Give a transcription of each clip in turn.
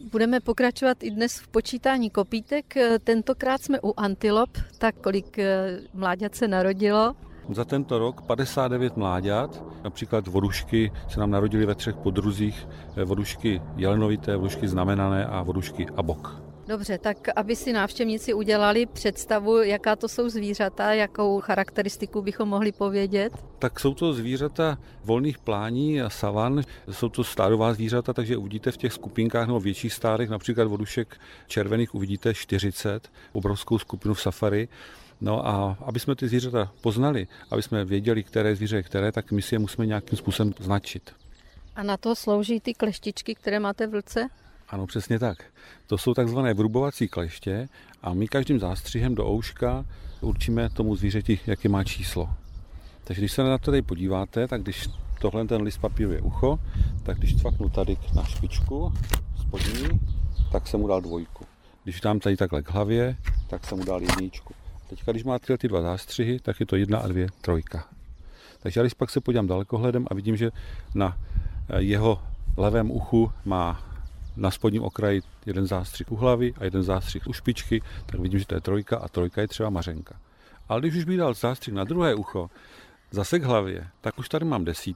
Budeme pokračovat i dnes v počítání kopítek. Tentokrát jsme u antilop, tak kolik mláďat se narodilo? Za tento rok 59 mláďat, například vodušky se nám narodily ve 3 podruzích, vodušky jelenovité, vodušky znamenané a vodušky abok. Dobře, tak aby si návštěvníci udělali představu, jaká to jsou zvířata, jakou charakteristiku bychom mohli povědět? Tak jsou to zvířata volných plání a savan, jsou to stádová zvířata, takže uvidíte v těch skupinkách nebo větších stádech, například vodušek červených uvidíte 40, obrovskou skupinu v safari. No a aby jsme ty zvířata poznali, aby jsme věděli, které zvíře je které, tak my si je musíme nějakým způsobem značit. A na to slouží ty kleštičky, které máte v ruce? Ano, přesně tak. To jsou takzvané vrubovací kleště a my každým zástřihem do ouška určíme tomu zvířeti, jaké má číslo. Takže když se na to tady podíváte, tak když tohle ten list papíru je ucho, tak když cvaknu tady na špičku spodní, tak jsem mu dal 2. Když dám tady takhle k hlavě, tak jsem mu dal 1. Teďka, když má ty 2 zástřihy, tak je to 1 a 2 3. Takže když pak se podívám dalekohledem a vidím, že na jeho levém uchu má na spodním okraji 1 zástřih u hlavy a 1 zástřih u špičky, tak vidím, že to je 3 a 3 je třeba Mařenka. Ale když už bych dal zástřih na druhé ucho, zase k hlavě, tak už tady mám 10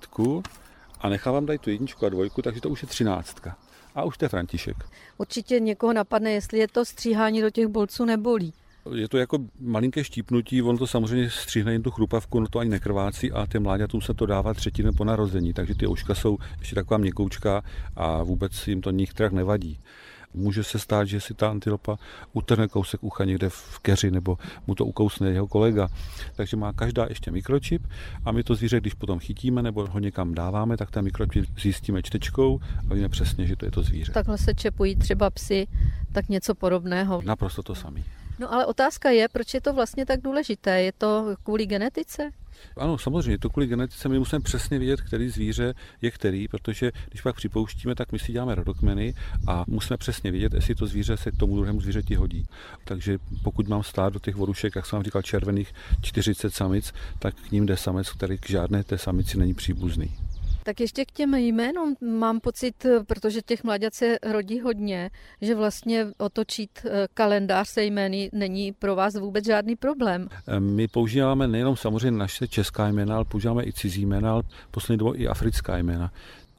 a nechávám tady tu 1 a 2, takže to už je 13. A už to je František. Určitě někoho napadne, jestli je to stříhání do těch bolců nebolí. Je to jako malinké štípnutí, on to samozřejmě stříhne jen tu chrupavku, no to ani nekrvácí a těm mláďatům se to dává 3 den po narození, takže ty ouška jsou ještě taková měkoučká a vůbec jim to nikterak nevadí. Může se stát, že si ta antilopa utrhne kousek ucha někde v keři nebo mu to ukousne jeho kolega. Takže má každá ještě mikročip a my to zvíře, když potom chytíme nebo ho někam dáváme, tak ten mikročip zjistíme čtečkou a víme přesně, že to je to zvíře. Takhle se čepují třeba psy, tak něco podobného. Naprosto to samé. No ale otázka je, proč je to vlastně tak důležité? Je to kvůli genetice? Ano, samozřejmě, je to kvůli genetice. My musíme přesně vědět, který zvíře je který, protože když pak připouštíme, tak my si děláme rodokmeny a musíme přesně vědět, jestli to zvíře se k tomu druhému zvířeti hodí. Takže pokud mám stát do těch vodušek, jak jsem vám říkal, červených 40 samic, tak k ním jde samec, který k žádné té samici není příbuzný. Tak ještě k těm jménům mám pocit, protože těch mláďat se rodí hodně, že vlastně otočit kalendář se jmény není pro vás vůbec žádný problém. My používáme nejenom samozřejmě naše česká jména, ale používáme i cizí jména, ale poslední dobou i africká jména.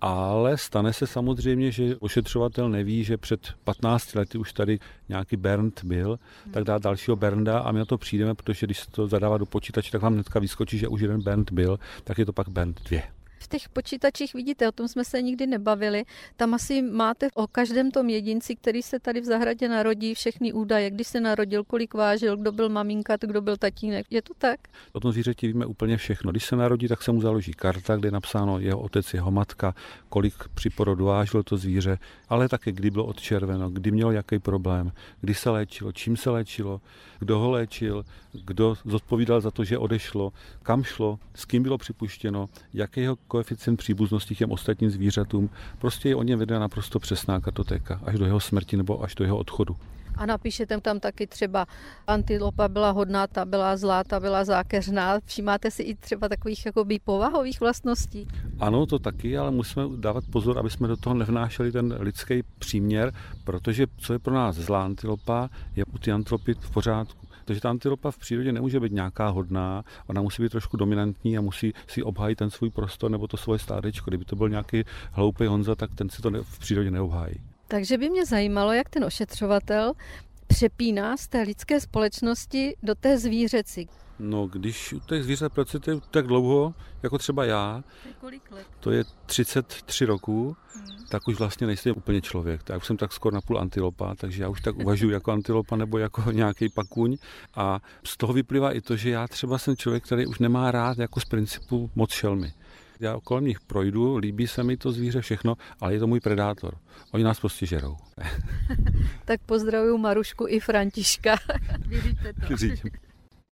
Ale stane se samozřejmě, že ošetřovatel neví, že před 15 lety už tady nějaký Bernd byl, tak dá dalšího Bernda a my na to přijdeme, protože když se to zadává do počítače, tak vám hnedka vyskočí, že už jeden Bernd byl, tak je to pak Bernd 2. V těch počítačích vidíte, o tom jsme se nikdy nebavili. Tam asi máte o každém tom jedinci, který se tady v zahradě narodí, všechny údaje, kdy se narodil, kolik vážil, kdo byl maminka, kdo byl tatínek. Je to tak? O tom zvířeti víme úplně všechno. Když se narodí, tak se mu založí karta, kde je napsáno jeho otec, jeho matka, kolik při porodu vážilo to zvíře, ale také kdy bylo odčerveno, kdy mělo jaký problém, kdy se léčilo, čím se léčilo, kdo ho léčil, kdo zodpovídal za to, že odešlo, kam šlo, s kým bylo připuštěno, jaký jeho koeficient příbuznosti těm ostatním zvířatům. Prostě je o něm vedena naprosto přesná kartotéka, až do jeho smrti nebo až do jeho odchodu. A napíšete tam taky třeba antilopa byla hodná, ta byla zlá, ta byla zákeřná. Všimáte si i třeba takových jakoby povahových vlastností? Ano, to taky, ale musíme dávat pozor, aby jsme do toho nevnášeli ten lidský příměr, protože co je pro nás zlá antilopa, je u ty antilopy v pořádku. Takže ta antilopa v přírodě nemůže být nějaká hodná, ona musí být trošku dominantní a musí si obhájit ten svůj prostor nebo to svoje stádečko. Kdyby to byl nějaký hloupý Honza, tak ten si to v přírodě neobhájí. Takže by mě zajímalo, jak ten ošetřovatel přepíná z té lidské společnosti do té zvířeci. No, když u těch zvířat pracujete tak dlouho, jako třeba já, kolik let? To je 33 roků, tak už vlastně nejste úplně člověk. Tak už jsem tak skoro napůl antilopa, takže já už tak uvažuji jako antilopa nebo jako nějaký pakuň. A z toho vyplývá i to, že já třeba jsem člověk, který už nemá rád jako z principu moc šelmy. Já kolem nich projdu, líbí se mi to zvíře všechno, ale je to můj predátor. Oni nás prostě žerou. Tak pozdravuju Marušku i Františka. Věříte to? Věřím.